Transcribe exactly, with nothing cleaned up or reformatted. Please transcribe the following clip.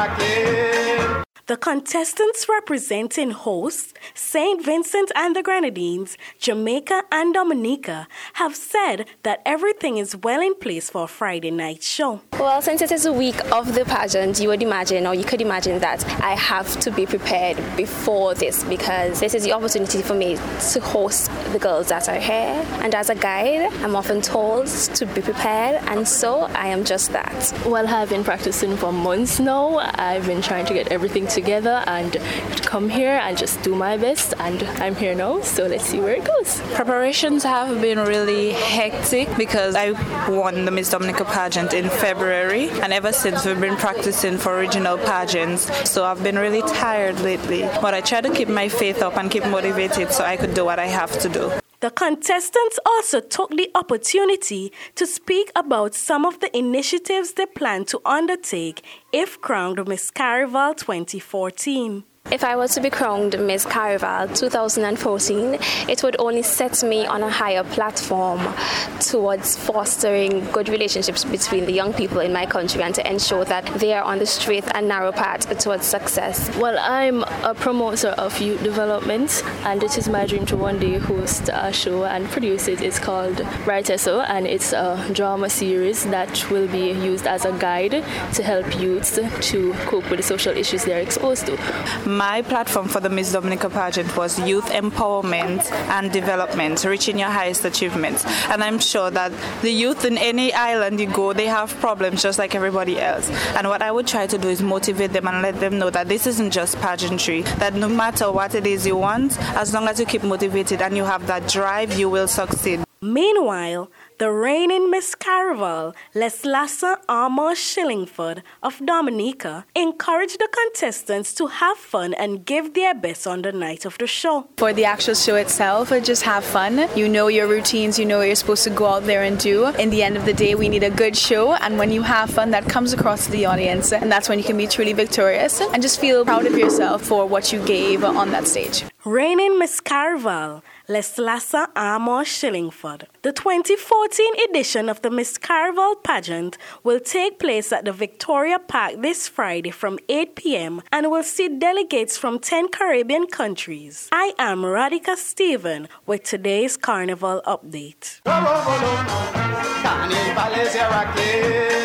The contestants representing hosts, Saint Vincent and the Grenadines, Jamaica and Dominica, have said that everything is well in place for a Friday night show. Well, since it is a week of the pageant, you would imagine, or you could imagine that I have to be prepared before this, because this is the opportunity for me to host the girls that are here. And as a guide, I'm often told to be prepared, and so I am just that. Well, I've been practicing for months now. I've been trying to get everything together and come here and just do my best, and I'm here now, so let's see where it goes. Preparations have been really hectic because I won the Miss Dominica pageant in February, and ever since we've been practicing for regional pageants, so I've been really tired lately, but I try to keep my faith up and keep motivated so I could do what I have to do. The contestants also took the opportunity to speak about some of the initiatives they plan to undertake if crowned Miss Caraval twenty fourteen. If I were to be crowned Miss Caraval twenty fourteen, it would only set me on a higher platform towards fostering good relationships between the young people in my country and to ensure that they are on the straight and narrow path towards success. Well, I'm a promoter of youth development, and it is my dream to one day host a show and produce it. It's called Brighter So, and it's a drama series that will be used as a guide to help youths to cope with the social issues they're exposed to. My platform for the Miss Dominica pageant was youth empowerment and development, reaching your highest achievements. And I'm sure that the youth in any island you go, they have problems just like everybody else. And what I would try to do is motivate them and let them know that this isn't just pageantry, that no matter what it is you want, as long as you keep motivated and you have that drive, you will succeed. Meanwhile, the reigning Miss Caraval, Leslassa Armour Shillingford of Dominica, encouraged the contestants to have fun and give their best on the night of the show. For the actual show itself, just have fun. You know your routines, you know what you're supposed to go out there and do. In the end of the day, we need a good show, and when you have fun, that comes across to the audience, and that's when you can be truly victorious and just feel proud of yourself for what you gave on that stage. Reigning Miss Caraval, Leslassa Armour Shillingford. The twenty fourteen edition of the Miss Caraval pageant will take place at the Victoria Park this Friday from eight p.m. and will see delegates from ten Caribbean countries. I am Radhika Stephen with today's Carnival update.